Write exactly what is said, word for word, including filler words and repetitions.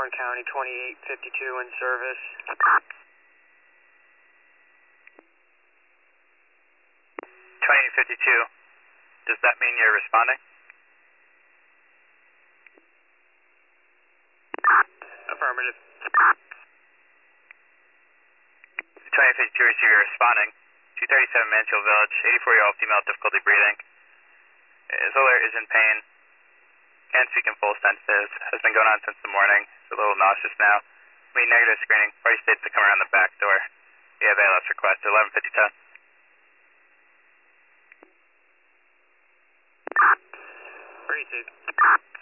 Warren County, twenty-eight fifty-two in service. twenty-eight fifty-two, does that mean you're responding? Affirmative. twenty-eight fifty-two, receiver responding. two thirty-seven Mansfield Village, eighty-four-year-old female, difficulty breathing. Is alert, is in pain. Can't speak in full sentences. Has been going on since the morning. Is a little nauseous now. We need negative screening. Party states to come around the back door. We have A L S request, eleven fifty-ten. Breathe,